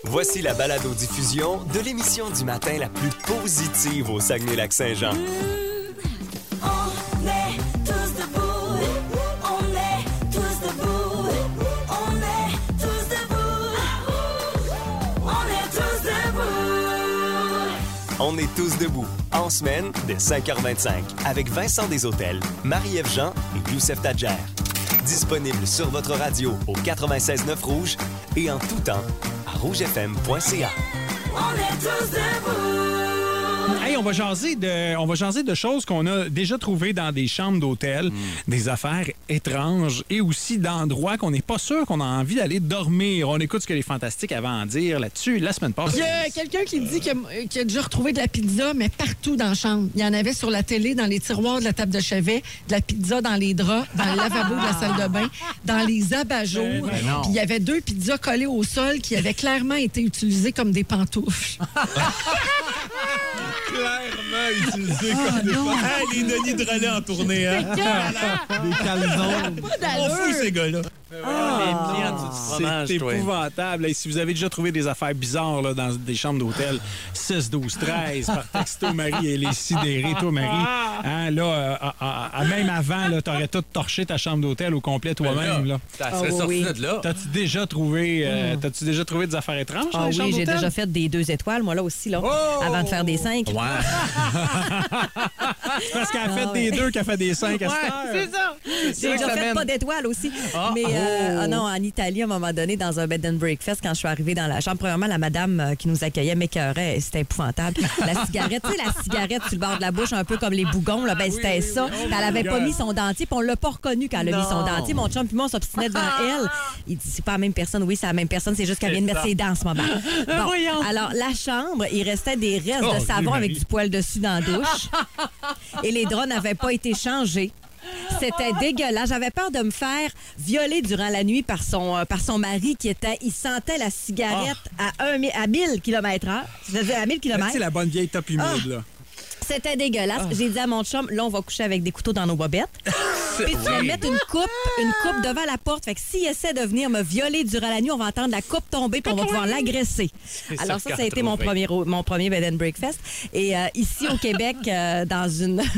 Voici la balado-diffusion de l'émission du matin la plus positive au Saguenay-Lac-Saint-Jean. On est tous debout, on est tous debout, on est tous debout, on est tous debout. On est tous debout, en semaine, dès 5h25, avec Vincent Desautels, Marie-Ève Jean et Youssef Tadjer. Disponible sur votre radio au 96.9 Rouge et en tout temps à rougefm.ca. On est tous debout. Hey, on va jaser de choses qu'on a déjà trouvées dans des chambres d'hôtel, des affaires étranges et aussi d'endroits qu'on n'est pas sûr qu'on a envie d'aller dormir. On écoute ce que les Fantastiques avaient à en dire là-dessus la semaine passée. Il y a quelqu'un qui dit qu'il a déjà retrouvé de la pizza, mais partout dans la chambre. Il y en avait sur la télé, dans les tiroirs de la table de chevet, de la pizza dans les draps, dans le lavabo de la salle de bain, dans les abat-jours. Puis il y avait 2 pizzas collées au sol qui avaient clairement été utilisées comme des pantoufles. Clairement utilisé comme des Les Denis de relais en tournée, hein? des calzones. On fout ces gars-là. C'est épouvantable. Et si vous avez déjà trouvé des affaires bizarres là, dans des chambres d'hôtel, 6, 12, 13, par texto, Marie, elle est sidérée. Toi, Marie, hein, là, même avant, t'aurais tout torché ta chambre d'hôtel au complet toi-même. Là. Ça serait sorti de là. T'as-tu déjà trouvé des affaires étranges dans Ah les chambres oui, j'ai d'hôtel? déjà fait des 2 étoiles, moi, là aussi, là, avant de faire des 5. Ouais. C'est parce qu'elle a fait des 2 qu'elle fait des 5 à cette heure. C'est ça. J'ai déjà fait pas d'étoiles aussi. Mais non, en Italie, à un moment donné, dans un bed and breakfast, quand je suis arrivée dans la chambre, premièrement, la madame qui nous accueillait m'écœurait. C'était épouvantable. La cigarette, tu sais, la cigarette sur le bord de la bouche, un peu comme les bougons, là, ben c'était ça. Elle avait pas mis son dentier, puis on l'a pas reconnu quand elle a mis son dentier. Mon chum puis moi, on s'obstinait devant elle. Il dit, c'est pas la même personne. Oui, c'est la même personne, c'est juste qu'elle vient de mettre ses dents en ce moment. Bon, alors, la chambre, il restait des restes de savon avec du poil dessus dans la douche. Et les draps n'avaient pas été changés. C'était dégueulasse. J'avais peur de me faire violer durant la nuit par son mari il sentait la cigarette à 1000 km/h. Je disais à 1000 km. C'est la bonne vieille top humide, là. C'était dégueulasse. J'ai dit à mon chum, là, on va coucher avec des couteaux dans nos bobettes. Puis tu vas mettre une coupe devant la porte. Fait que s'il essaie de venir me violer durant la nuit, on va entendre la coupe tomber puis on va pouvoir l'agresser. Alors ça a été mon premier bed and breakfast. Et ici au Québec, dans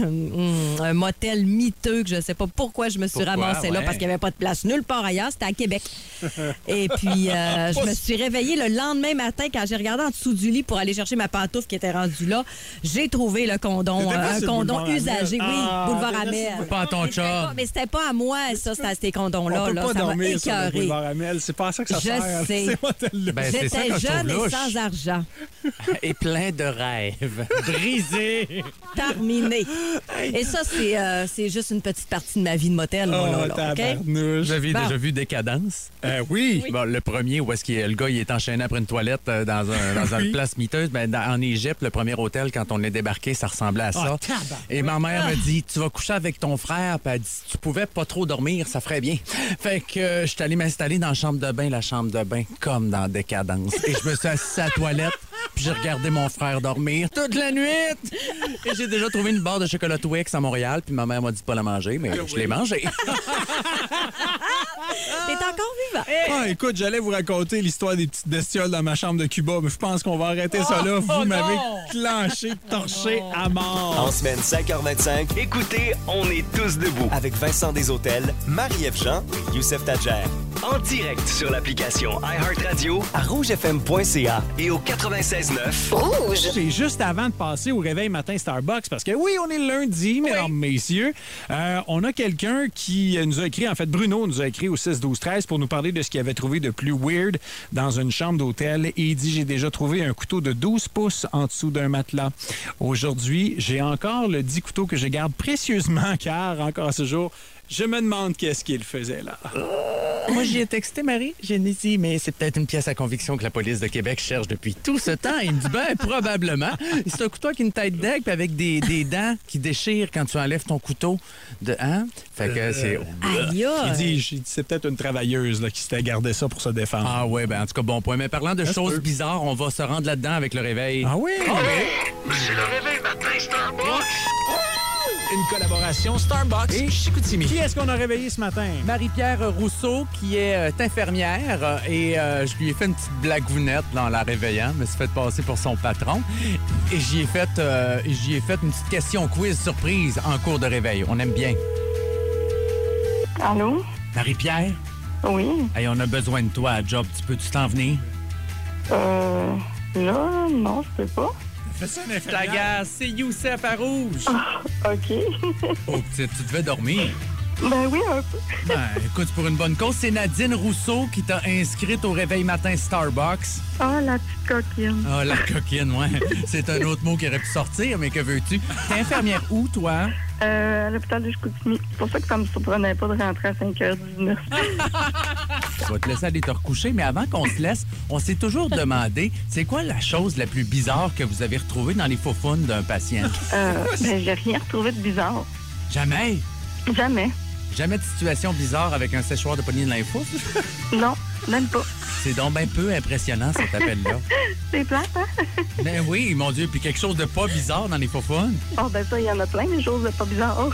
un motel miteux que je sais pas pourquoi je me suis ramassée là, parce qu'il n'y avait pas de place nulle part ailleurs, c'était à Québec. Et puis je me suis réveillée le lendemain matin quand j'ai regardé en dessous du lit pour aller chercher ma pantoufle qui était rendue là. J'ai trouvé le condom, un condom usagé. Oui, boulevard Amel. Pas à ton chum. Mais c'était pas à moi, ça, c'était à ces condoms-là. On peut pas ça m'a dormir sur le écœuré. boulevard Amel. C'est pas à ça que ça sert. Je sais. Ces hôtels-là. Ben, c'est ça J'étais que je jeune trouve et louche. sans argent. Et plein de rêves. Brisés. Terminé. Et ça, c'est juste une petite partie de ma vie de motel, moi, là. OK? Tabarnouche. Vous avez déjà vu Décadence? Oui. Bon, le premier, où est-ce que le gars il est enchaîné après une toilette dans une place miteuse. Ben, en Égypte, le premier hôtel, quand on est débarqué, ça ressemblait à ça. Et ma mère me dit, tu vas coucher avec ton frère. Puis elle dit, si tu pouvais pas trop dormir, ça ferait bien. Fait que je suis allé m'installer dans la chambre de bain, comme dans Décadence. Et je me suis assis à la toilette, puis j'ai regardé mon frère dormir toute la nuit. Et j'ai déjà trouvé une barre de chocolat Twix à Montréal, puis ma mère m'a dit de pas la manger, mais je l'ai mangée. T'es encore vivant. Ah, écoute, j'allais vous raconter l'histoire des petites bestioles dans ma chambre de Cuba, mais je pense qu'on va arrêter ça là. Vous m'avez clenché, torché à mort. En semaine 5h25, écoutez On est tous debout avec Vincent Desautels, Marie-Ève Jean et Youssef Tadjer. En direct sur l'application iHeartRadio à rougefm.ca et au 96.9. C'est juste avant de passer au réveil matin Starbucks, parce que oui, on est le lundi, mesdames, messieurs. On a quelqu'un qui nous a écrit, en fait, Bruno nous a écrit au 6-12-13 pour nous parler de ce qu'il avait trouvé de plus weird dans une chambre d'hôtel. Et il dit, j'ai déjà trouvé un couteau de 12 pouces en dessous d'un matelas. Aujourd'hui, j'ai encore le 10 couteau que je garde précieusement, car encore ce jour, je me demande qu'est-ce qu'il faisait là. Moi, j'y ai texté, Marie. J'ai dit, mais c'est peut-être une pièce à conviction que la police de Québec cherche depuis tout ce temps. Il me dit, ben, probablement. C'est un couteau avec une tête d'aigle puis avec des dents qui déchirent quand tu enlèves ton couteau. Fait que c'est... Aïe, Il dit, c'est peut-être une travailleuse là, qui s'était gardé ça pour se défendre. Ah ouais, ben en tout cas, bon point. Mais parlant de choses bizarres, on va se rendre là-dedans avec le réveil. Ah oui? C'est le réveil matin Starbucks. Une collaboration Starbucks et Chicoutimi. Qui est-ce qu'on a réveillé ce matin? Marie-Pierre Rousseau, qui est infirmière, et je lui ai fait une petite blagounette dans la réveillant. Je me suis fait passer pour son patron. Et j'y ai fait une petite question quiz surprise en cours de réveil. On aime bien. Allô? Marie-Pierre? Oui. Hey, on a besoin de toi à job. Tu peux-tu t'en venir? Là, non, je peux pas. Fais ça, une Ta gaze, c'est Youssef à rouge. OK. Oh, tu devais dormir. Ben oui, un peu. Ben, écoute, pour une bonne cause, c'est Nadine Rousseau qui t'a inscrite au réveil matin Starbucks. Ah, la petite coquine. Ah, la coquine, ouais. C'est un autre mot qui aurait pu sortir, mais que veux-tu? T'es infirmière où, toi? À l'hôpital de Chicoutimi. C'est pour ça que ça me surprenait pas de rentrer à 5h19. Je vais te laisser aller te recoucher, mais avant qu'on se laisse, on s'est toujours demandé, c'est quoi la chose la plus bizarre que vous avez retrouvée dans les faufounes d'un patient? Ben, j'ai rien retrouvé de bizarre. Jamais? Jamais. Jamais de situation bizarre avec un séchoir de poignée de l'info? Non, même pas. C'est donc bien peu impressionnant, cet appel-là. C'est plate, hein? Ben oui, mon Dieu, puis quelque chose de pas bizarre dans les faufounes. Oh, ben ça, il y en a plein, des choses pas bizarres.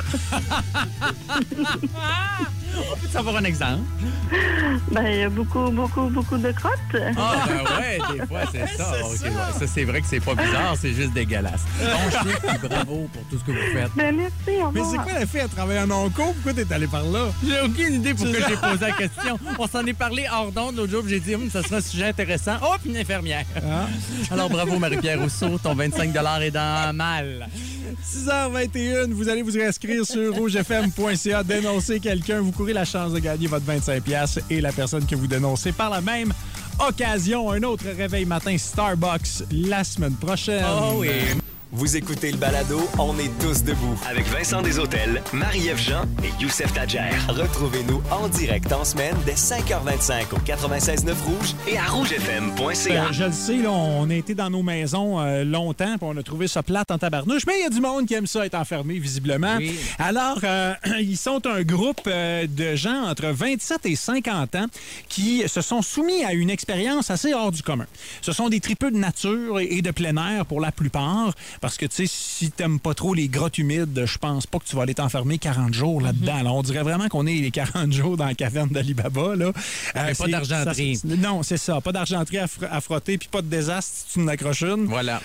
On peut savoir un exemple? Ben, il y a beaucoup de crottes. Ah, ben ouais, des fois, c'est ça. Ok, ouais, ça, c'est vrai que c'est pas bizarre, c'est juste dégueulasse. Bon chiffre, puis bravo pour tout ce que vous faites. Ben, merci, au Mais revoir. c'est quoi la fille à travailler en onco? Pourquoi t'es allé par là? J'ai aucune idée pourquoi j'ai posé la question. On s'en est parlé hors d'onde l'autre jour, puis j'ai dit, ça sera un sujet intéressant. Oh, puis une infirmière. Ah. Alors, bravo, Marie-Pierre Rousseau. Ton 25 est dans mal. 6h21, vous allez vous inscrire sur rougefm.ca, dénoncer quelqu'un, vous courez la chance de gagner votre 25$ et la personne que vous dénoncez par la même occasion. Un autre réveil matin Starbucks la semaine prochaine. Oh oui. Vous écoutez le balado On est tous debout avec Vincent Desautels, Marie-Ève Jean et Youssef Tadjer. Retrouvez-nous en direct en semaine dès 5h25 au 96.9 Rouge et à rougefm.ca. Je le sais, là, on a été dans nos maisons longtemps, puis on a trouvé ça plate en tabarnouche, mais il y a du monde qui aime ça être enfermé, visiblement. Oui. Alors, ils sont un groupe de gens entre 27 et 50 ans qui se sont soumis à une expérience assez hors du commun. Ce sont des tripeux de nature et de plein air pour la plupart, parce que, tu sais, si t'aimes pas trop les grottes humides, je pense pas que tu vas aller t'enfermer 40 jours là-dedans. Alors, on dirait vraiment qu'on est les 40 jours dans la caverne d'Ali Baba, là. Mais pas d'argenterie. Non, c'est ça. Pas d'argenterie à frotter, puis pas de désastre si tu en accroches une. Voilà.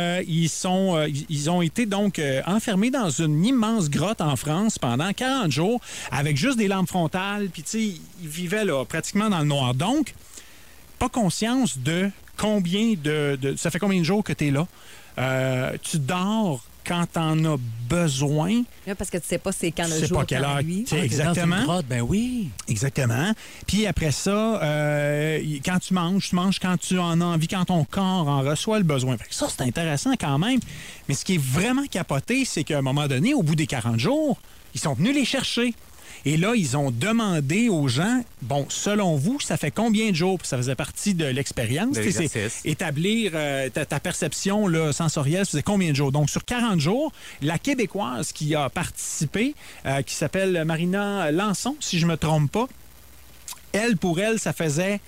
Ils ont été donc enfermés dans une immense grotte en France pendant 40 jours avec juste des lampes frontales, puis tu sais, ils vivaient là pratiquement dans le noir. Donc, pas conscience de combien ça fait combien de jours que tu es là. Tu dors quand t'en as besoin. Là, parce que tu sais pas c'est quand Tu le sais jour, pas quelle quand la heure. nuit. Tu sais, exactement. Dans une grotte, ben oui. Exactement. Puis après ça, quand tu manges quand tu en as envie, quand ton corps en reçoit le besoin. Fait que ça, c'est intéressant quand même. Mais ce qui est vraiment capoté, c'est qu'à un moment donné, au bout des 40 jours, ils sont venus les chercher. Et là, ils ont demandé aux gens, bon, selon vous, ça fait combien de jours? Puis ça faisait partie de l'expérience. De C'est l'exercice. établir ta perception là, sensorielle, ça faisait combien de jours? Donc, sur 40 jours, la Québécoise qui a participé, qui s'appelle Marina Lançon, si je me trompe pas, pour elle, ça faisait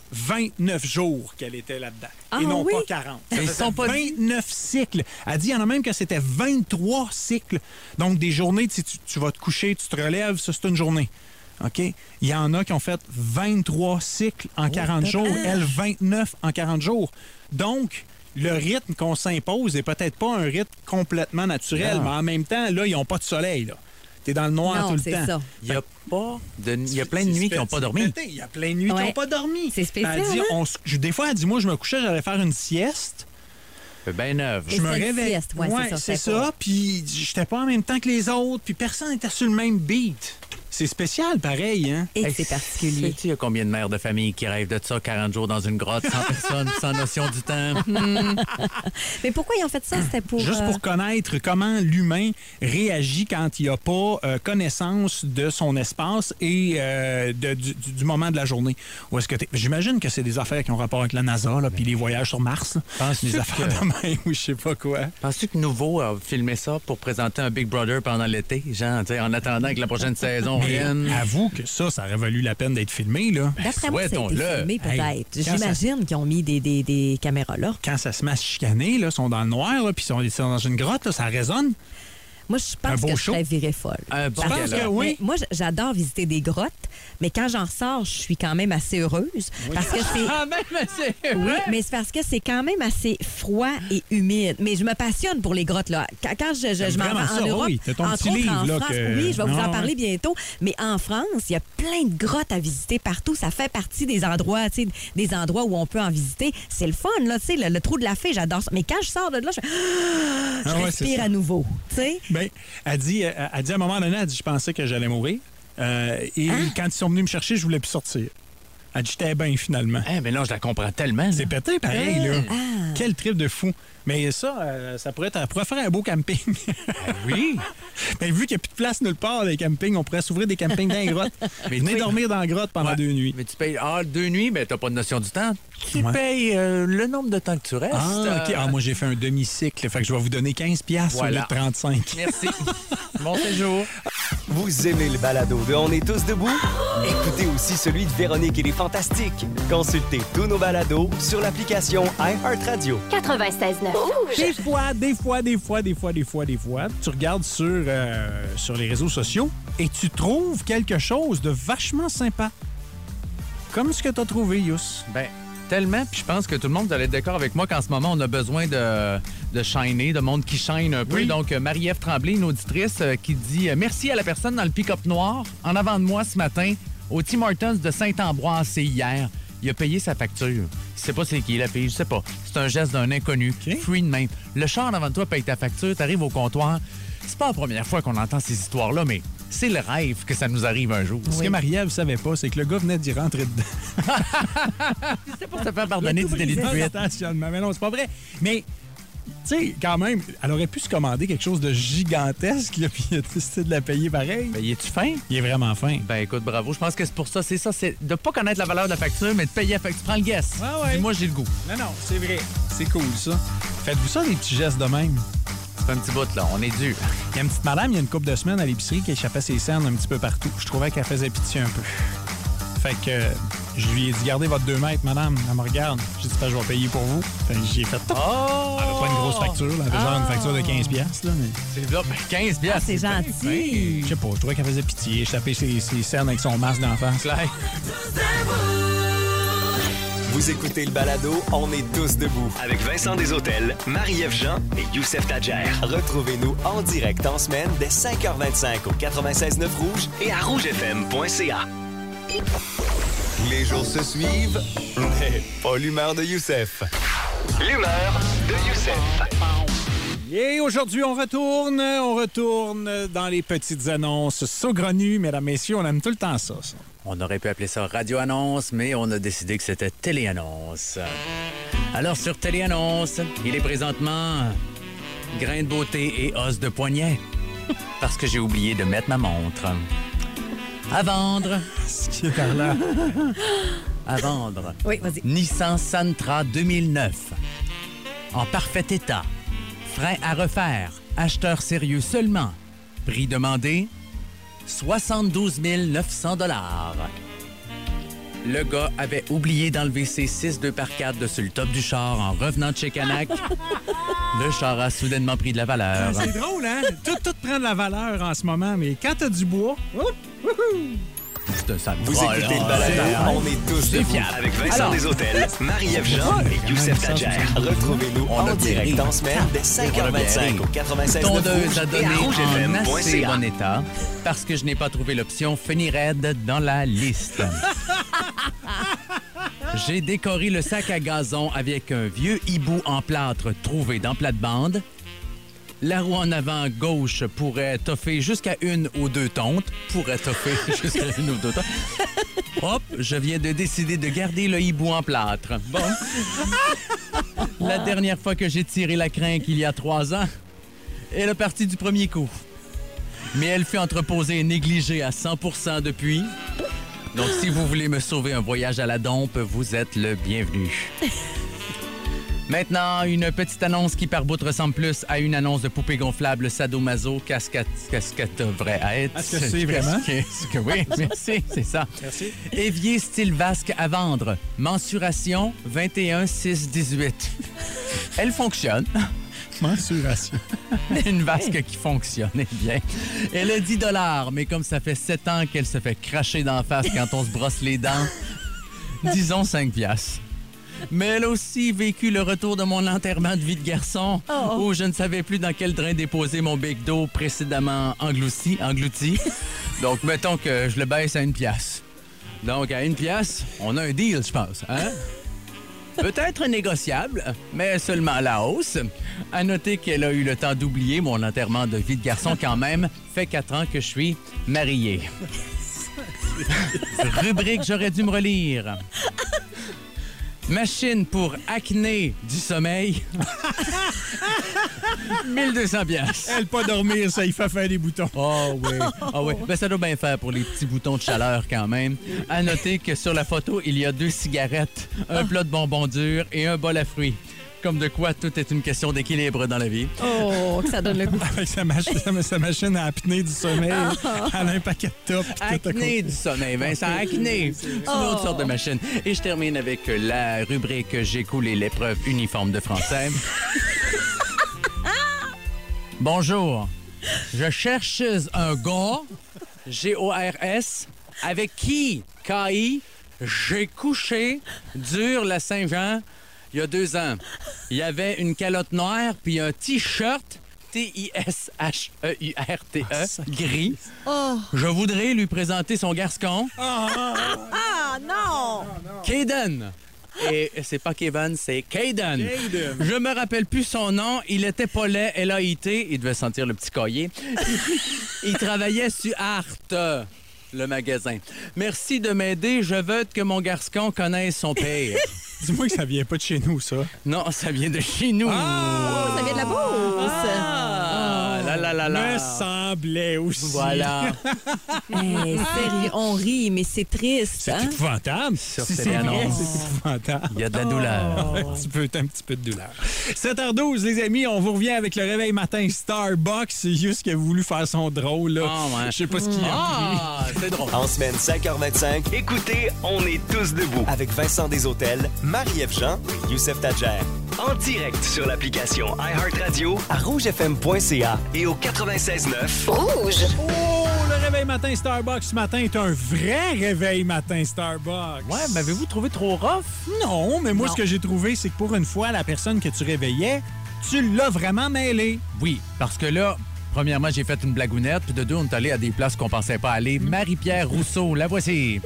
29 jours qu'elle était là-dedans. Ah et non oui? pas 40. Ça Ils faisait sont pas 29 cycles. Elle dit, il y en a même que c'était 23 cycles. Donc, des journées, tu vas te coucher, tu te relèves, ça, c'est une journée. OK? Il y en a qui ont fait 23 cycles en 40 jours. Elle, 29 en 40 jours. Donc, le rythme qu'on s'impose n'est peut-être pas un rythme complètement naturel, Non. mais en même temps, là, ils n'ont pas de soleil, là. T'es dans le noir Non, tout le c'est temps. ça. Il y a plein de nuits qui n'ont pas dormi. Il y a plein de nuits qui Ouais. n'ont pas dormi. C'est spécial, Elle dit, hein? des fois, elle dit, moi, je me couchais, j'allais faire une sieste. Ben neuf. Je me c'est une réveille. sieste, ouais, c'est ça, c'est c'est ça. Puis j'étais pas en même temps que les autres. Puis personne n'était sur le même beat. C'est spécial, pareil, hein? Et Hey, c'est particulier. Sais-tu, il y a combien de mères de famille qui rêvent de ça, 40 jours dans une grotte, sans personne, sans notion du temps? Mais pourquoi ils ont fait ça? C'était pour... Juste pour connaître comment l'humain réagit quand il n'a pas connaissance de son espace et du moment de la journée. Où est-ce que j'imagine que c'est des affaires qui ont rapport avec la NASA, là, puis les voyages sur Mars. Là. Penses-tu Des affaires que- de même ou je sais pas quoi. Penses-tu que Nouveau a filmé ça pour présenter un Big Brother pendant l'été? Genre, tu sais, en attendant que la prochaine saison Mais vienne. avoue que ça aurait valu la peine d'être filmé, là. D'après moi, ça a été souhaitons-le. filmé peut-être. Hey, quand J'imagine qu'ils ont mis des caméras là. Quand ça se met à se chicaner, là, ils sont dans le noir, là, puis ils sont dans une grotte, là, ça résonne. Moi, je pense que je serais virée folle. Un bon Je pense gala. que oui. Mais moi, j'adore visiter des grottes, mais quand j'en ressors, je suis quand même assez heureuse. Parce que c'est. Ah, même assez. Oui, mais c'est parce que c'est quand même assez froid et humide. Mais je me passionne pour les grottes, là. Quand je m'en vraiment vais en ça, Europe, oui. T'as ton entre petit autres livre, en là, France, que- oui, je vais vous Ah, en parler ouais. bientôt. Mais en France, il y a plein de grottes à visiter partout. Ça fait partie des endroits, tu sais, des endroits où on peut en visiter. C'est le fun, là, tu sais, le trou de la fée, j'adore ça. Mais quand je sors de là, je Ah ouais, c'est respire ça. à nouveau, tu sais. Ben, elle dit à un moment donné, elle dit, je pensais que j'allais mourir. Et quand ils sont venus me chercher, je voulais plus sortir. Elle dit, j'étais bien finalement. Eh, mais là, je la comprends tellement. C'est pété pareil, là. Ah. Quel trip de fou. Mais ça, ça pourrait faire un beau camping. Oui. Ben, vu qu'il n'y a plus de place nulle part, les campings, on pourrait s'ouvrir des campings dans les grottes. Mais Venez tu- dormir dans la grotte pendant Ouais. 2 nuits. Mais tu payes 2 nuits, mais t'as pas de notion du temps. Qui Ouais. paye le nombre de temps que tu restes? Ah, OK. Ah, moi, j'ai fait un demi-cycle. Fait que je vais vous donner 15$ Voilà. au lieu de 35. Merci. Bon séjour. Vous aimez le balado de On est tous debout? Écoutez aussi celui de Véronique et les Fantastiques. Consultez tous nos balados sur l'application iHeartRadio. 96.9 Des fois, tu regardes sur les réseaux sociaux et tu trouves quelque chose de vachement sympa. Comme ce que tu as trouvé, Yous. Ben, tellement. Puis je pense que tout le monde va être d'accord avec moi qu'en ce moment, on a besoin de shiner, de monde qui shine un peu. Oui. Donc, Marie-Ève Tremblay, une auditrice, qui dit merci à la personne dans le pick-up noir en avant de moi ce matin au Tim Hortons de Saint-Ambroise. C'est hier. Il a payé sa facture. Il sait pas c'est qui il a payé, je sais pas. C'est un geste d'un inconnu. OK. Free de même. Le char en avant de toi paye ta facture, t'arrives au comptoir. C'est pas la première fois qu'on entend ces histoires-là, mais c'est le rêve que ça nous arrive un jour. Ce que Marie-Ève ne savait pas, c'est que le gars venait d'y rentrer dedans. C'est pour se faire pardonner du délit de Dans le fuite. stationnement. Mais non, c'est pas vrai. Mais, tu sais, quand même, elle aurait pu se commander quelque chose de gigantesque, là, puis il a décidé de la payer pareil. Ben, y es-tu fin? Il est vraiment fin. Ben écoute, bravo. Je pense que c'est pour ça. C'est ça, c'est de pas connaître la valeur de la facture, mais de payer la facture. Tu prends le guess. Ah ouais. Dis-moi, j'ai le goût. Non, c'est vrai. C'est cool, ça. Faites-vous ça, des petits gestes de même? C'est un petit bout, là. On est dur. Il y a une petite madame, il y a une couple de semaines à l'épicerie qui échappait ses cernes un petit peu partout. Je trouvais qu'elle faisait pitié un peu. Fait que je lui ai dit, gardez votre 2 mètres, madame. Elle me regarde. J'ai dit, je vais payer pour vous. Fait que j'y ai fait tout. Oh! Elle avait pas une grosse facture, là. Elle avait genre une facture de 15$, là, mais... C'est là, ben, 15 piastres. C'est gentil. Je sais pas, je trouvais qu'elle faisait pitié. Je tapais ses cernes avec son masque d'en face. Claire. Vous écoutez le balado On est tous debout avec Vincent Deshôtels, Marie-Ève Jean et Youssef Tadjer. Retrouvez-nous en direct en semaine dès 5h25 au 96.9 Rouge et à rougefm.ca. Les jours se suivent, mais pas l'humeur de Youssef. L'humeur de Youssef. Et aujourd'hui, on retourne dans les petites annonces saugrenues. Mesdames, messieurs, on aime tout le temps ça. On aurait pu appeler ça radio-annonce, mais on a décidé que c'était télé-annonce. Alors, sur télé-annonce, il est présentement grain de beauté et os de poignet. Parce que j'ai oublié de mettre ma montre. À vendre. Ce qui est par là. À vendre. Oui, vas-y. Nissan Sentra 2009. En parfait état. Frein à refaire. Acheteur sérieux seulement. Prix demandé, 72 900 $. Le gars avait oublié d'enlever ses 6 2x4 dessus le top du char en revenant de chez Canac. Le char a soudainement pris de la valeur. C'est drôle, hein? Tout prend de la valeur en ce moment, mais quand t'as du bois... C'est un sale Vous bras, écoutez là. le balado On est tous debout fiable. avec Vincent Alors. Deshôtels, Marie-Ève Jean et Youssef Tadjer. Retrouvez-nous On a en direct bien en ri. semaine dès On a bien 5h25 ri. au 96.9 Tondeuse Rouge à et donner à en assez rougefm.ca. bon état parce que je n'ai pas trouvé l'option Funny Red dans la liste. J'ai décoré le sac à gazon avec un vieux hibou en plâtre trouvé dans plate-bande. La roue en avant gauche pourrait toffer jusqu'à 1 ou 2 tontes. Pourrait toffer jusqu'à 1 ou 2 tontes. Hop, je viens de décider de garder le hibou en plâtre. Bon. La dernière fois que j'ai tiré la crinque il y a 3 ans, elle est partie du premier coup. Mais elle fut entreposée et négligée à 100% depuis. Donc, si vous voulez me sauver un voyage à la dompe, vous êtes le bienvenu. Maintenant, une petite annonce qui par bout ressemble plus à une annonce de poupée gonflable sadomaso qu'est-ce que devrait être. Est-ce que c'est vraiment? Oui, merci, c'est ça. Merci. Évier style vasque à vendre. Mensuration 21 6 18. Elle fonctionne. Mensuration. Une vasque qui fonctionnait bien. Elle a 10 $, mais comme ça fait 7 ans qu'elle se fait cracher d'en face quand on se brosse les dents, disons 5 $. Mais elle a aussi vécu le retour de mon enterrement de vie de garçon, où je ne savais plus dans quel drain déposer mon bec d'eau précédemment englouti. Donc, mettons que je le baisse à 1 $. Donc, à 1 $, on a un deal, je pense. Hein? Peut-être négociable, mais seulement à la hausse. À noter qu'elle a eu le temps d'oublier mon enterrement de vie de garçon quand même. Fait 4 ans que je suis marié. Rubrique, j'aurais dû me relire. Machine pour acné du sommeil. 1200 $. Elle pas dormir, ça y fait faire des boutons. Oh oui. Ah oui. Ben, ça doit bien faire pour les petits boutons de chaleur quand même. À noter que sur la photo, il y a 2 cigarettes, un plat de bonbons durs et un bol à fruits. Comme de quoi tout est une question d'équilibre dans la vie. Oh, que ça donne le goût. Avec sa machine à apnée du sommeil, elle a un paquet de top. Acné du sommeil, Vincent, acné. C'est une autre sorte de machine. Et je termine avec la rubrique « J'ai coulé l'épreuve uniforme de français ». Bonjour. Je cherche un gars, G-O-R-S, avec qui, K-I, j'ai couché dur la Saint-Jean il y a 2 ans. Il y avait une calotte noire puis un T-shirt, T-I-S-H-E-U-R-T-E, gris. Oh. Je voudrais lui présenter son garçon. Ah, non! Caden. Et c'est pas Kevin, c'est Caden. Je me rappelle plus son nom. Il était pas laid, L-A-I-T. Il devait sentir le petit cahier. Il travaillait sur Art, le magasin. Merci de m'aider. Je veux que mon garçon connaisse son père. Dis-moi que ça vient pas de chez nous, ça. Non, ça vient de chez nous. Oh, ça vient de la bourse. Là. Me semblait aussi. Voilà. Sérieux, on rit, mais c'est triste. C'est Hein? épouvantable. Sur Si ces c'est vrai, annonces. c'est épouvantable. Il y a de la douleur. Un petit peu de douleur. 7h12, les amis, on vous revient avec le réveil matin Starbucks. C'est juste qu'il a voulu faire son drôle. Là. Ah, ouais. Je sais pas ce qu'il a pris. C'est drôle. En semaine 5h25, écoutez On est tous debout avec Vincent Desautels, Marie-Ève Jean et Youssef Tadjer. En direct sur l'application iHeartRadio à rougefm.ca et au 96.9. Rouge. Oh, le réveil matin Starbucks ce matin est un vrai réveil matin Starbucks. Ouais, m'avez-vous trouvé trop rough? Non, mais moi, ce que j'ai trouvé, c'est que pour une fois, la personne que tu réveillais, tu l'as vraiment mêlée. Oui, parce que là, premièrement, j'ai fait une blagounette, puis de deux, on est allé à des places qu'on pensait pas aller. Marie-Pierre Rousseau, la voici.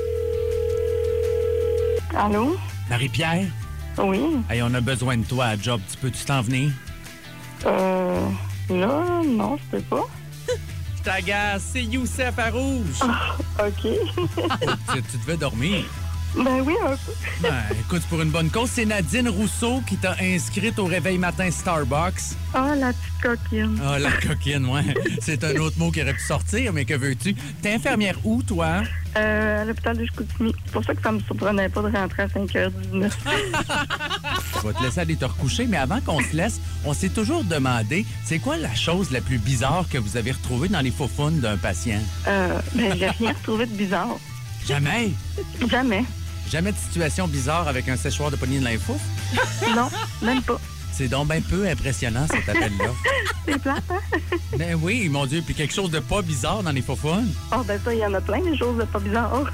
Allô? Marie-Pierre, Oui. hey, on a besoin de toi à job. Tu peux-tu t'en venir? Là, non, je peux pas. Je t'agace, c'est Youssef à Rouge. OK. Tu devais dormir. Ben oui, un peu. Ben, écoute, pour une bonne cause, c'est Nadine Rousseau qui t'a inscrite au réveil matin Starbucks. Ah, la petite coquine. Ah, la coquine, ouais. C'est un autre mot qui aurait pu sortir, mais que veux-tu? T'es infirmière où, toi? À l'hôpital de Chicoutimi. C'est pour ça que ça me surprenait pas de rentrer à 5h19. Je vais te laisser aller te recoucher, mais avant qu'on se laisse, on s'est toujours demandé, c'est quoi la chose la plus bizarre que vous avez retrouvée dans les faufounes d'un patient? Ben, j'ai rien retrouvé de bizarre. Jamais? Jamais. Jamais de situation bizarre avec un séchoir de poignée de l'info? Non, même pas. C'est donc bien peu impressionnant, cet appel-là. C'est plate, hein? Ben oui, mon Dieu, puis quelque chose de pas bizarre dans les faufounes. Oh, ben ça, il y en a plein, des choses pas bizarres.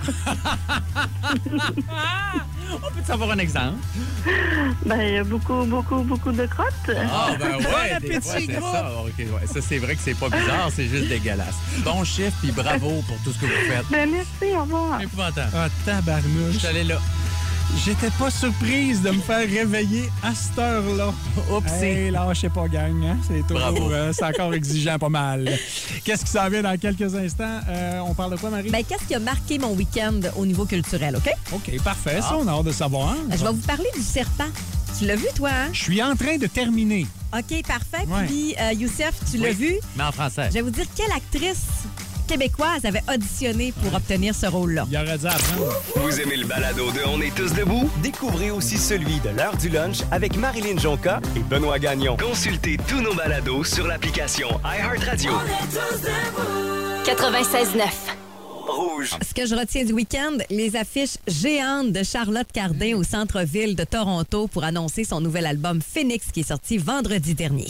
On peut savoir un exemple? Ben, il y a beaucoup de crottes. Ah, ben ouais, appétit, des fois, c'est gros. ça. OK, ouais. Ça, c'est vrai que c'est pas bizarre, c'est juste dégueulasse. Bon chiffre, puis bravo pour tout ce que vous faites. Ben, merci, au revoir. Épouvantable. Ah, tabarnouche. Je suis allé là. J'étais pas surprise de me faire réveiller à cette heure-là. Oups, Hey, lâchez pas, gang. Hein? C'est toujours, Bravo. c'est encore exigeant pas mal. Qu'est-ce qui s'en vient dans quelques instants? On parle de quoi, Marie? Ben, qu'est-ce qui a marqué mon week-end au niveau culturel, OK? OK, parfait. Ça, on a hâte de savoir. Je vais vous parler du serpent. Tu l'as vu, toi, hein? Je suis en train de terminer. OK, parfait. Ouais. Puis, Youssef, tu l'as Oui. vu? Mais en français. Je vais vous dire quelle actrice québécoise avait auditionné pour obtenir ce rôle-là. Il aurait dû apprendre. Vous aimez le balado de On est tous debout? Découvrez aussi celui de l'heure du lunch avec Marilyn Jonca et Benoît Gagnon. Consultez tous nos balados sur l'application iHeartRadio. On est tous debout. 96.9. Rouge. Ce que je retiens du week-end, les affiches géantes de Charlotte Cardin au centre-ville de Toronto pour annoncer son nouvel album Phoenix qui est sorti vendredi dernier.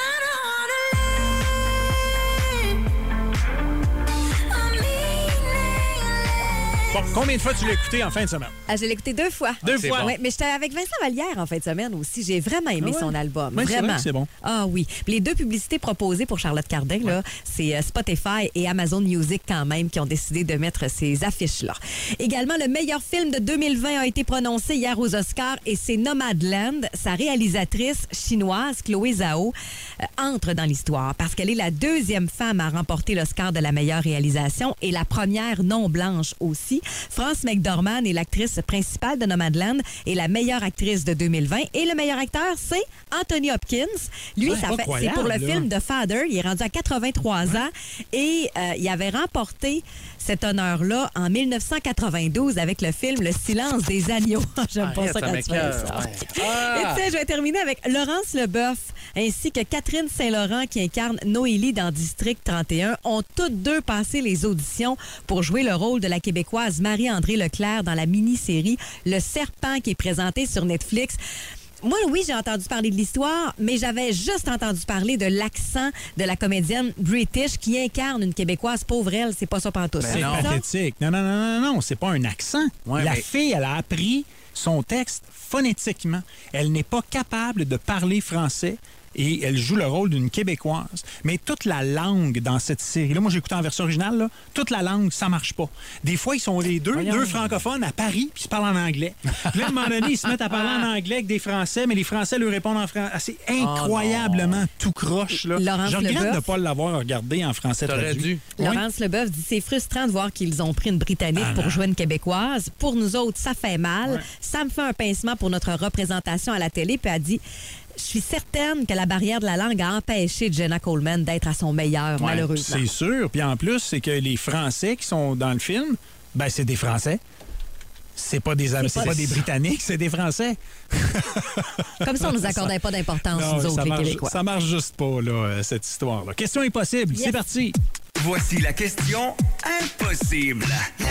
Bon, combien de fois tu l'as écouté en fin de semaine? Ah, je l'ai écouté 2 fois. 2 fois? Oui, mais j'étais avec Vincent Vallière en fin de semaine aussi. J'ai vraiment aimé son album. Oui, c'est vraiment. vrai que c'est bon. Ah oui. Puis les 2 publicités proposées pour Charlotte Cardin, là, c'est Spotify et Amazon Music quand même qui ont décidé de mettre ces affiches-là. Également, le meilleur film de 2020 a été prononcé hier aux Oscars et c'est Nomadland. Sa réalisatrice chinoise, Chloé Zhao, entre dans l'histoire parce qu'elle est la 2e femme à remporter l'Oscar de la meilleure réalisation et la première non-blanche aussi. France McDormand est l'actrice principale de Nomadland et la meilleure actrice de 2020. Et le meilleur acteur, c'est Anthony Hopkins. Lui, c'est pour le film The Father. Il est rendu à 83 ans et il avait remporté cet honneur-là en 1992 avec le film Le silence des agneaux. J'aime pas ça quand tu fais ça. Et tu sais, je vais terminer avec Laurence Leboeuf ainsi que Catherine Saint-Laurent qui incarne Noélie dans District 31 ont toutes 2 passé les auditions pour jouer le rôle de la Québécoise Marie-André Leclerc dans la mini-série Le Serpent qui est présentée sur Netflix. Moi, oui, j'ai entendu parler de l'histoire, mais j'avais juste entendu parler de l'accent de la comédienne British qui incarne une Québécoise pauvre elle. C'est pas ça pantoute. C'est pathétique. Non, c'est pas un accent. La fille, elle a appris son texte phonétiquement. Elle n'est pas capable de parler français. Et elle joue le rôle d'une Québécoise. Mais toute la langue dans cette série-là, moi j'ai écouté en version originale, là, toute la langue, ça marche pas. Des fois, ils sont les deux francophones à Paris, puis ils se parlent en anglais. Puis là, à un moment donné, ils se mettent à parler en anglais avec des Français, mais les Français leur répondent en français. C'est incroyablement tout croche. Là. Je regrette de ne pas l'avoir regardé en français traduit. Laurence Leboeuf dit c'est frustrant de voir qu'ils ont pris une Britannique pour jouer une Québécoise. Pour nous autres, ça fait mal. Ouais. Ça me fait un pincement pour notre représentation à la télé. Puis elle dit je suis certaine que la barrière de la langue a empêché Jenna Coleman d'être à son meilleur, malheureusement. C'est sûr. Puis en plus, c'est que les Français qui sont dans le film, ben c'est des Français. C'est pas des Britanniques, c'est des Français. Comme ça, on nous accordait pas d'importance, nous autres, les Québécois. Ça marche juste pas, là, cette histoire-là. Question impossible, c'est parti. Voici la question impossible. La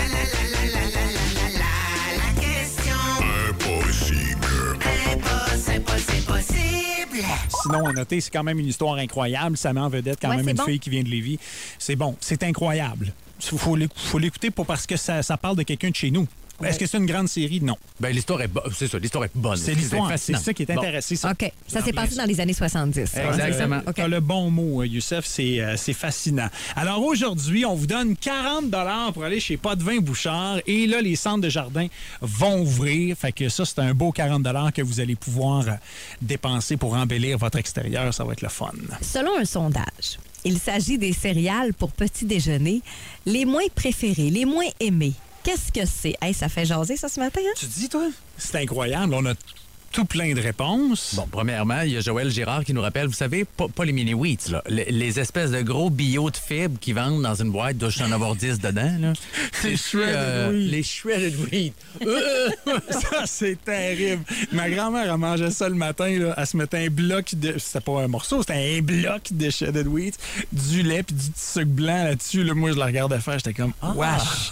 question impossible. Impossible. Sinon, à noter, c'est quand même une histoire incroyable. Ça met en vedette quand même une fille qui vient de Lévis. C'est bon, c'est incroyable. Il faut l'écouter parce que ça parle de quelqu'un de chez nous. Ouais. Est-ce que c'est une grande série? Non. Ben, l'histoire est bonne. C'est ça, l'histoire est bonne. C'est l'histoire. C'est ça qui est intéressant. Bon. OK. Ça s'est passé dans les années 70. Exactement. Tu as le bon mot, Youssef. C'est fascinant. Alors, aujourd'hui, on vous donne 40 $ pour aller chez Pas de Vin Bouchard. Et là, les centres de jardin vont ouvrir. Fait que ça, c'est un beau 40 $ que vous allez pouvoir dépenser pour embellir votre extérieur. Ça va être le fun. Selon un sondage, il s'agit des céréales pour petit déjeuner les moins préférées, les moins aimées. Qu'est-ce que c'est? Hey, ça fait jaser, ça, ce matin, hein? Tu dis, toi? C'est incroyable. On a tout plein de réponses. Bon, premièrement, il y a Joël Girard qui nous rappelle, vous savez, pas les mini-wheats, là. Les espèces de gros bio de fibres qui vendent dans une boîte, doit en avoir 10 dedans, là. Les shredded wheat. Les shredded wheat. Ça, c'est terrible. Ma grand-mère, elle mangeait ça le matin, là. Elle se mettait un bloc de... C'était pas un morceau, c'était un bloc de shredded wheat, du lait puis du petit sucre blanc là-dessus. Là, moi, je la regardais faire, j'étais comme, wesh.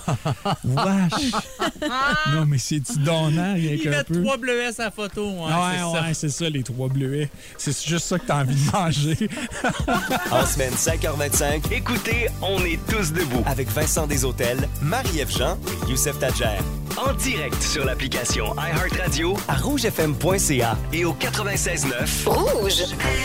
Non, mais c'est-tu donnant, rien qu'un peu? Il met 3 bleuets à sa photo. Ouais, c'est ça, les 3 bleuets. C'est juste ça que t'as envie de manger. En semaine 5h25, écoutez On est tous debout avec Vincent Desautels, Marie-Ève Jean et Youssef Tadjer. En direct sur l'application iHeartRadio à rougefm.ca et au 96.9 Rouge.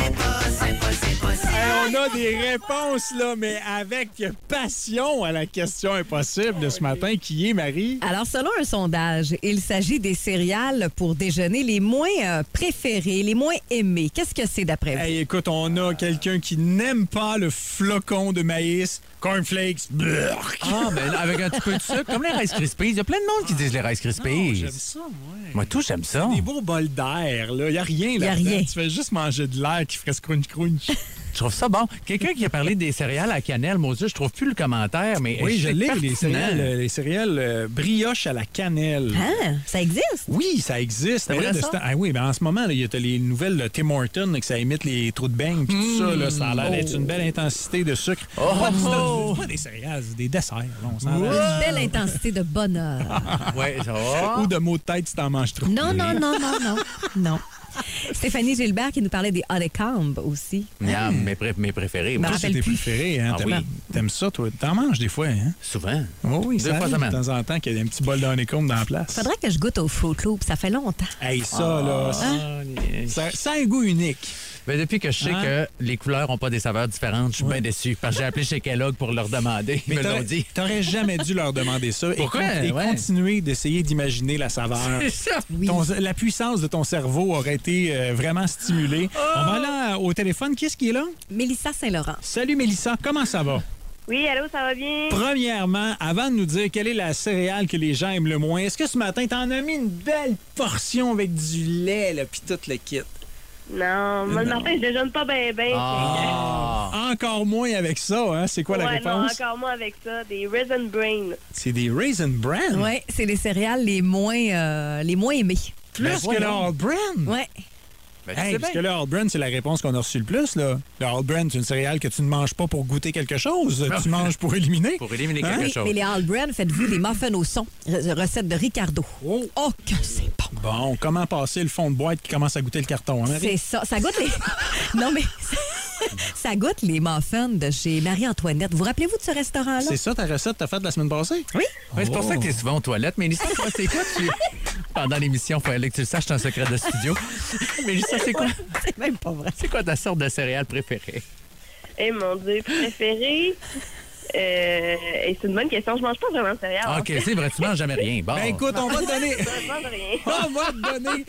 On a des réponses, là, mais avec passion à la question impossible de ce matin, qui est, Marie? Alors, selon un sondage, il s'agit des céréales pour déjeuner les moins préférées, les moins aimées. Qu'est-ce que c'est d'après vous? Hey, écoute, on a quelqu'un qui n'aime pas le flocon de maïs, cornflakes, mais avec un petit peu de sucre, comme les Rice Krispies. Il y a plein de monde qui disent les Rice Krispies. Non, j'aime ça, moi. Moi, tout, j'aime ça. Des beaux bols d'air, là. Il n'y a rien là. Il n'y a rien. Tu fais juste manger de l'air qui ferait ce crunch-crunch. Je trouve ça bon. Quelqu'un qui a parlé des céréales à cannelle, moi aussi, je trouve plus le commentaire, mais Oui, je c'est l'ai, pertinent. les céréales brioches à la cannelle. Ah, ça existe? Oui, ça existe. C'est vrai, De ça? ce temps- Ah oui, ben en ce moment, il y a les nouvelles de Tim Hortons que ça imite les trous de beignes puis tout ça. Là, ça a l'air d'être une belle intensité de sucre. C'est pas des céréales, c'est des desserts. Là, on s'en Une va. belle intensité de bonheur. Ouais, ça va. Ou de mots de tête si t'en manges trop. Non. Stéphanie Gilbert qui nous parlait des honeycombs aussi. Miam, mes préférés. Me Moi, Toi, c'est rappelle tes plus. préférés. Hein? Ah oui. T'aimes ça, toi? T'en manges des fois, hein? souvent. Oh oui, Deux ça fois arrive semaine. de temps en temps qu'il y a un petit bol de honeycomb dans la place. Faudrait que je goûte au Fruit Loop, ça fait longtemps. Hey, ça, là, ça a un goût unique. Ben, depuis que je sais Hein? que les couleurs n'ont pas des saveurs différentes, je suis bien déçu. Parce que j'ai appelé chez Kellogg pour leur demander. Ils me l'ont dit. T'aurais jamais dû leur demander ça. Pourquoi? Et Ouais. continuer d'essayer d'imaginer la saveur. C'est ça. La puissance de ton cerveau aurait été vraiment stimulée. On va aller au téléphone. Qui est-ce qui est là? Mélissa Saint-Laurent. Salut Mélissa, comment ça va? Oui, allô, ça va bien? Premièrement, avant de nous dire quelle est la céréale que les gens aiment le moins, est-ce que ce matin, t'en as mis une belle portion avec du lait, là, puis tout le kit? Non, moi, le matin, je déjeune pas bien, Encore moins avec ça, hein? C'est quoi la Ouais, non, réponse? encore moins avec ça. Des Raisin Brain. C'est des Raisin Bran. Oui, c'est les céréales les moins aimées. Plus Ben que le voyons. All Bran. Ouais. Ben, tu Hey, sais parce bien. que le All Bran, c'est la réponse qu'on a reçue le plus, là. Le All Bran, c'est une céréale que tu ne manges pas pour goûter quelque chose. Tu manges pour éliminer. Pour éliminer Hein? quelque Oui, chose. mais les All Bran, faites-vous des muffins au son. Recette de Ricardo. Oh. Oh, que c'est bon. Bon, comment passer le fond de boîte qui commence à goûter le carton, hein, Marie? C'est ça. Ça goûte les... Non, mais... Ça goûte les muffins de chez Marie-Antoinette. Vous rappelez-vous de ce restaurant-là? C'est ça ta recette que t'as faite la semaine passée? Oui. Ouais, c'est pour ça que tu es souvent aux toilettes. Mais Lisa, toi, c'est quoi tu... Pendant l'émission, il fallait que tu le saches, c'est un secret de studio. Mais Lisa, c'est quoi? C'est même pas vrai. C'est quoi ta sorte de céréale préférée? Eh mon Dieu, préféré? Et c'est une bonne question. Je mange pas vraiment de céréales. Ah, OK, c'est vrai, tu manges jamais rien. Bon. Ben écoute, on va te donner... Je mange rien. On va te donner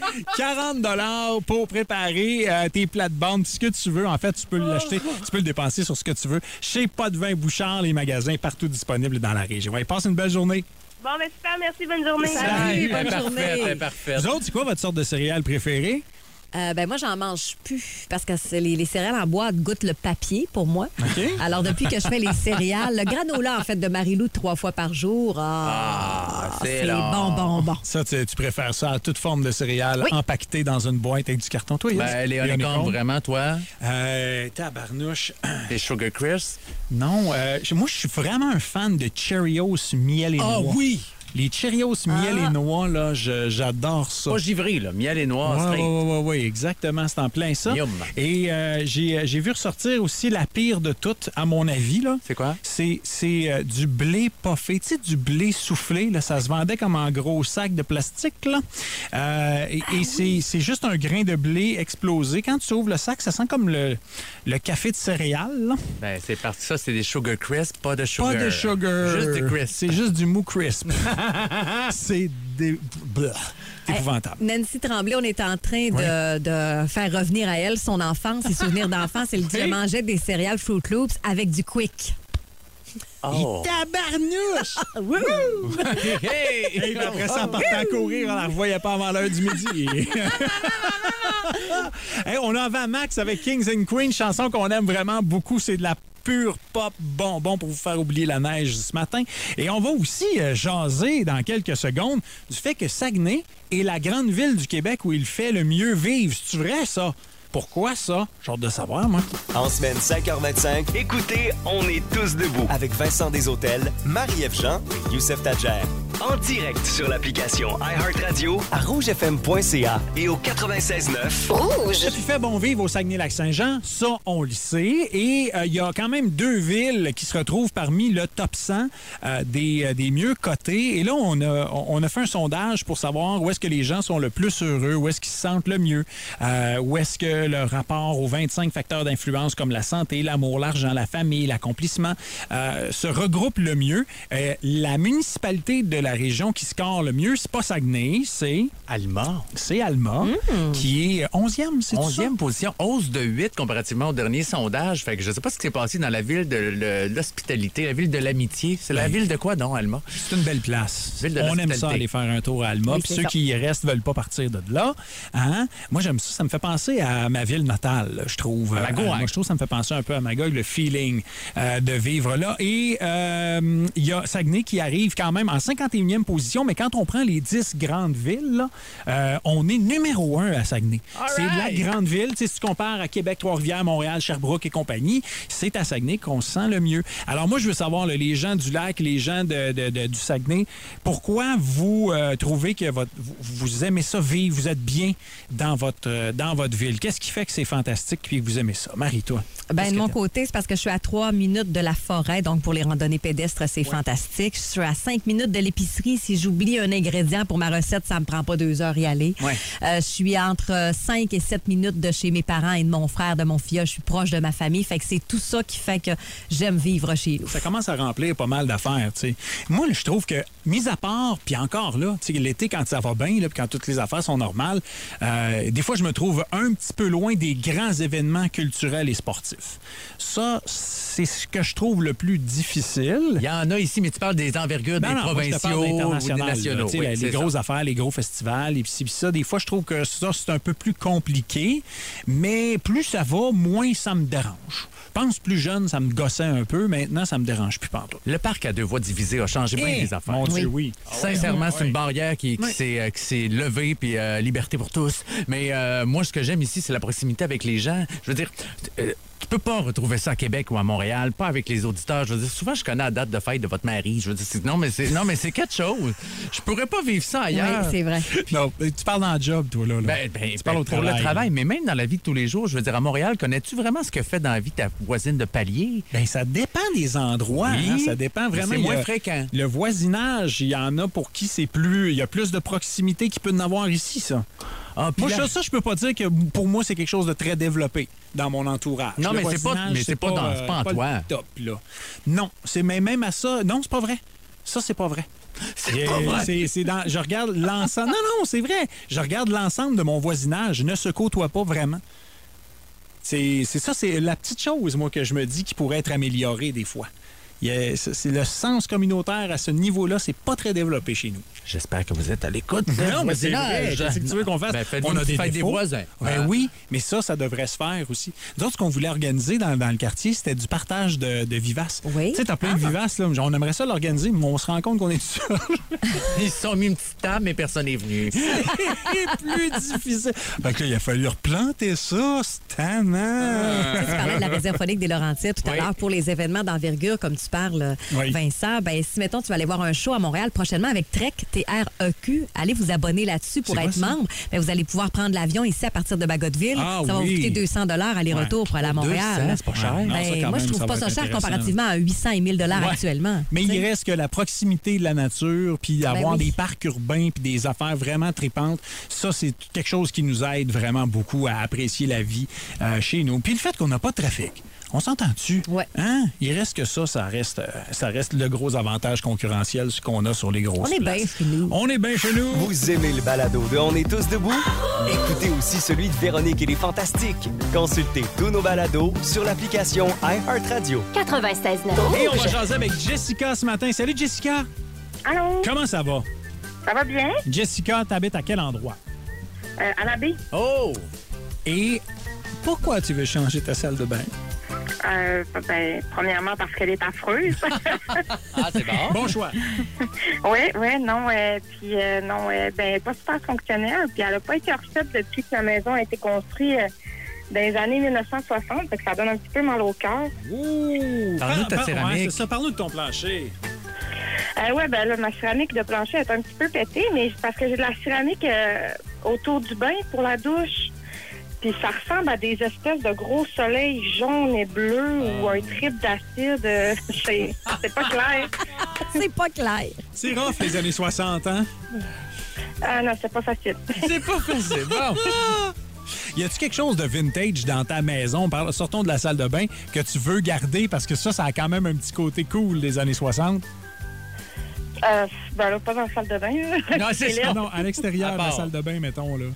40 pour préparer tes plates-bandes, ce que tu veux. En fait, tu peux l'acheter, tu peux le dépenser sur ce que tu veux. Chez Pas de vin Bouchard, les magasins partout disponibles dans la région. Ouais, passe une belle journée. Bon, ben super, merci, bonne journée. Salut, bonne Ben, journée. parfait, parfait. Vous autres, c'est quoi votre sorte de céréale préférée? Ben moi, j'en mange plus parce que les céréales en boîte goûtent le papier pour moi. OK. Alors, depuis que je fais les céréales, le granola, en fait, de Marie-Lou 3 fois par jour, c'est c'est long. bon. Ça, tu préfères ça à toute forme de céréales Oui. empaquetées dans une boîte avec du carton. Toi, Yves? Ben, les honeycombs? honeycombs, vraiment, toi? Tabarnouche. Les Sugar Crisps? Non, moi, je suis vraiment un fan de Cheerios miel et noix. oui! Les Cheerios miel et noix, là, j'adore ça. Pas givré, là. Miel et noix, straight. Oui, exactement. C'est en plein ça. Yum. Et j'ai vu ressortir aussi la pire de toutes, à mon avis. Là. C'est quoi? C'est du blé puffé. Tu sais, du blé soufflé. Là, ça se vendait comme en gros sac de plastique. Là. C'est juste un grain de blé explosé. Quand tu ouvres le sac, ça sent comme le café de céréales. Là. Ben, c'est parce que ça, c'est des Sugar Crisps, pas de sugar. Pas de sugar. Juste du crisp. C'est juste du mou crisp. C'est épouvantable. Nancy Tremblay, on est en train de faire revenir à elle son enfance, ses souvenirs d'enfance. Elle dit, je mangeais des céréales Fruit Loops avec du Quick. Oh! Tabarnouche! Et après ça, en partant à courir, on la revoyait pas avant l'heure du midi. Hey, on a avant Max avec Kings and Queens, chanson qu'on aime vraiment beaucoup. C'est de la pure pop bonbon pour vous faire oublier la neige ce matin. Et on va aussi jaser dans quelques secondes du fait que Saguenay est la grande ville du Québec où il fait le mieux vivre. C'est vrai, ça? Pourquoi ça? J'ai hâte de savoir, moi. En semaine 5h25, écoutez On est tous debout avec Vincent Deshôtels, Marie-Ève Jean et Youssef Tadjer. En direct sur l'application iHeartRadio à rougefm.ca et au 96.9. Ça fait bon vivre au Saguenay-Lac-Saint-Jean, ça, on le sait. Et il y a quand même 2 villes qui se retrouvent parmi le top 100 des mieux cotées. Et là, on a fait un sondage pour savoir où est-ce que les gens sont le plus heureux, où est-ce qu'ils se sentent le mieux, où est-ce que le rapport aux 25 facteurs d'influence comme la santé, l'amour, l'argent, la famille, l'accomplissement se regroupe le mieux. La municipalité de la la région qui score le mieux, c'est pas Saguenay, c'est Alma. C'est Alma, qui est 11e, c'est 11e position, hausse de 8 comparativement au dernier sondage. Fait que je sais pas ce qui s'est passé dans la ville de l'hospitalité, la ville de l'amitié. C'est la ville de quoi, non, Alma? C'est une belle place. Ville de On aime ça, l'hospitalité. aller faire un tour à Alma. Oui, Puis c'est ceux ça. qui y restent veulent pas partir de là. Hein? Moi, j'aime ça. Ça me fait penser à ma ville natale, je trouve. À Magog. Moi, je trouve que ça me fait penser un peu à Magog, le feeling de vivre là. Et il y a Saguenay qui arrive quand même en 51e position, mais quand on prend les 10 grandes villes, là, on est numéro 1 à Saguenay. C'est la grande ville. Tu sais, si tu compares à Québec, Trois-Rivières, Montréal, Sherbrooke et compagnie, c'est à Saguenay qu'on se sent le mieux. Alors moi, je veux savoir, là, les gens du lac, les gens du Saguenay, pourquoi vous trouvez que vous aimez ça vivre, vous êtes bien dans votre ville? Qu'est-ce qui fait que c'est fantastique et que vous aimez ça? Marie, toi? De mon côté, c'est parce que je suis à 3 minutes de la forêt, donc pour les randonnées pédestres, c'est fantastique. Je suis à 5 minutes de l'épicerie. Si j'oublie un ingrédient pour ma recette, ça me prend pas 2 heures y aller. Ouais. Je suis entre 5 et 7 minutes de chez mes parents et de mon frère, de mon filleul. Je suis proche de ma famille. Fait que c'est tout ça qui fait que j'aime vivre chez nous. Ça commence à remplir pas mal d'affaires, tu sais. Moi, je trouve que, mis à part, puis encore là, tu sais, l'été, quand ça va bien, là, puis quand toutes les affaires sont normales, des fois, je me trouve un petit peu loin des grands événements culturels et sportifs. Ça, c'est ce que je trouve le plus difficile. Il y en a ici, mais tu parles des envergures des moi, je te parle provinciaux ou des d'international, nationaux. là, tu sais, Oui, les c'est grosses ça. affaires, les gros festivals, et puis ça, des fois, je trouve que ça, c'est un peu plus compliqué, mais plus ça va, moins ça me dérange. Je pense plus jeune, ça me gossait un peu. Maintenant, ça me dérange plus pantoute. Le parc à 2 voies divisées a changé bien des affaires. Mon Dieu, oui. Sincèrement, c'est une barrière qui s'est levée, puis liberté pour tous. Mais moi, ce que j'aime ici, c'est la proximité avec les gens. Je veux dire, tu peux pas retrouver ça à Québec ou à Montréal, pas avec les auditeurs. Je veux dire, souvent, je connais la date de fête de votre mari. Je veux dire, non, mais c'est quelque chose. Je pourrais pas vivre ça ailleurs. Oui, c'est vrai. Non, tu parles dans le job, toi, là. Tu parles au pour travail. le travail, mais même dans la vie de tous les jours, je veux dire, à Montréal, connais-tu vraiment ce que fait dans la vie ta voisine de palier? Ben, ça dépend des endroits. Oui, hein, ça dépend vraiment. c'est Il y moins a fréquent. Le voisinage, il y en a pour qui c'est plus. Il y a plus de proximité qu'il peut en avoir ici, ça. Ah, puis Moi, là- ça, je peux pas dire que pour moi, c'est quelque chose de très développé dans mon entourage. Non, Le mais c'est pas- voisinage, mais c'est pas en pas toi. le top, là. Non, mais même à ça, non, c'est pas vrai. Ça, c'est pas vrai. C'est pas vrai. Je regarde l'ensemble. Non, c'est vrai. Je regarde l'ensemble de mon voisinage. Ne se côtoie pas vraiment. C'est ça, c'est la petite chose, moi, que je me dis qui pourrait être améliorée des fois. C'est le sens communautaire à ce niveau-là, c'est pas très développé chez nous. J'espère que vous êtes à l'écoute. Non, mais c'est vrai. voisinage. Qu'est-ce que tu veux qu'on fasse? Ben, faites-vous On a une des fête des défauts. voisins. Ben Ah. oui, mais ça devrait se faire aussi. Nous autres, ce qu'on voulait organiser dans le quartier, c'était du partage de vivaces. Oui. Tu sais, t'as plein de vivaces, là. On aimerait ça l'organiser, mais on se rend compte qu'on est tout seul. Ils se sont mis une petite table, mais personne n'est venu. C'est plus difficile. Fait que là, il a fallu replanter ça, c'est tannant. Tu parlais de la réserve phonique des Laurentides tout à Oui. l'heure pour les événements d'envergure, comme tu parles, Oui. Vincent. Ben, si, mettons, tu vas aller voir un show à Montréal prochainement avec Trek, TREQ, allez vous abonner là-dessus pour C'est quoi être ça? membre. Ben, vous allez pouvoir prendre l'avion ici à partir de Bagotville. Ah ça va vous oui. coûter 200 aller-retour pour aller à Montréal. 200, c'est pas cher. Ouais, non, Ben, ça, quand moi, même, je trouve ça pas va ça être cher intéressant. comparativement à 800 et 1000 Ouais. actuellement. Mais Tu sais. il reste que la proximité de la nature, puis avoir oui. des parcs urbains, puis des affaires vraiment tripantes, ça, c'est quelque chose qui nous aide vraiment beaucoup à apprécier la vie chez nous. Puis le fait qu'on n'a pas de trafic. On s'entend-tu? Ouais. Hein? Il reste que ça reste le gros avantage concurrentiel qu'on a sur les grosses On est places. bien chez nous. On est bien chez nous. Vous aimez le balado de On est tous debout? Écoutez aussi celui de Véronique et les Fantastiques. Consultez tous nos balados sur l'application iHeartRadio. 96.9. Et on va jaser avec Jessica ce matin. Salut, Jessica. Allô? Comment ça va? Ça va bien? Jessica, t'habites à quel endroit? À la baie? Oh! Et pourquoi tu veux changer ta salle de bain? Premièrement, parce qu'elle est affreuse. Ah, c'est bon. Bon choix. oui, non. Puis, non, elle n'est pas super fonctionnelle. Puis, elle n'a pas été refaite depuis que la maison a été construite dans les années 1960. Fait que ça donne un petit peu mal au cœur. Ouh! Parle-nous de ta Ouais, céramique. c'est ça, parle-nous de ton plancher. Oui, ben là, ma céramique de plancher est un petit peu pétée, mais c'est parce que j'ai de la céramique autour du bain pour la douche. Puis ça ressemble à des espèces de gros soleils jaunes et bleus ou un trip d'acide. C'est pas clair. C'est pas clair. C'est rough, les années 60, hein? Ah non, c'est pas facile. C'est pas facile. Bon. Y a-tu quelque chose de vintage dans ta maison, sortons de la salle de bain, que tu veux garder? Parce que ça a quand même un petit côté cool des années 60. Ben là, pas dans la salle de bain. Non, c'est ça. Non, à l'extérieur de la salle de bain, mettons, là.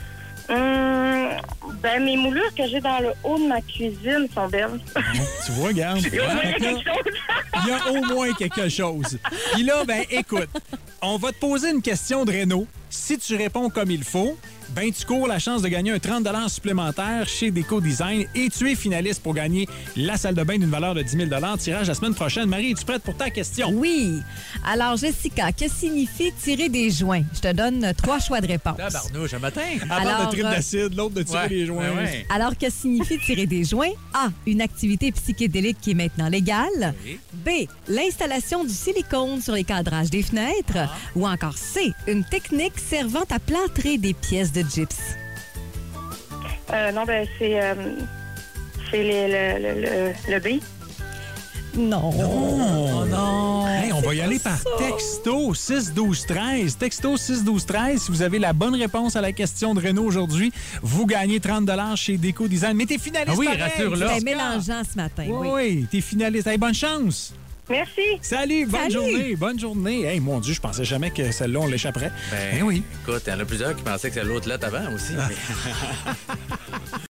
Ben, mes moulures que j'ai dans le haut de ma cuisine sont belles. Tu vois, regarde. Il y a au moins quelque chose. Il y a au moins quelque chose. Puis là, ben écoute, on va te poser une question de réno. Si tu réponds comme il faut, ben tu cours la chance de gagner un 30 $ supplémentaire chez Déco Design et tu es finaliste pour gagner la salle de bain d'une valeur de 10 000 $. Tirage la semaine prochaine. Marie, es-tu prête pour ta question? Oui. Alors, Jessica, que signifie tirer des joints? Je te donne 3 choix de réponse. Là, barnouche, un matin. À part Alors, de trip d'acide, l'autre de tirer les joints. Ouais. Alors, que signifie tirer des joints? A. Une activité psychédélique qui est maintenant légale. Oui. B. L'installation du silicone sur les cadrages des fenêtres. Ou encore C. Une technique servant à plâtrer des pièces de gypse. Non, ben, c'est le B. Non. Oh non! Hey, on va y aller par texto 6-12-13. Texto 6-12-13. Si vous avez la bonne réponse à la question de Renaud aujourd'hui, vous gagnez 30 $ chez Déco Design. Mais t'es finaliste. Ah oui, pareil. rassure-le. C'était mélangeant ce matin. Oui, Oui. oui, t'es finaliste. Hey, bonne chance! Merci. Salut, bonne Salut. journée, bonne journée. Hey, mon Dieu, je pensais jamais que celle-là, on l'échapperait. Ben oui. Écoute, il y en a plusieurs qui pensaient que c'est l'autre là avant aussi.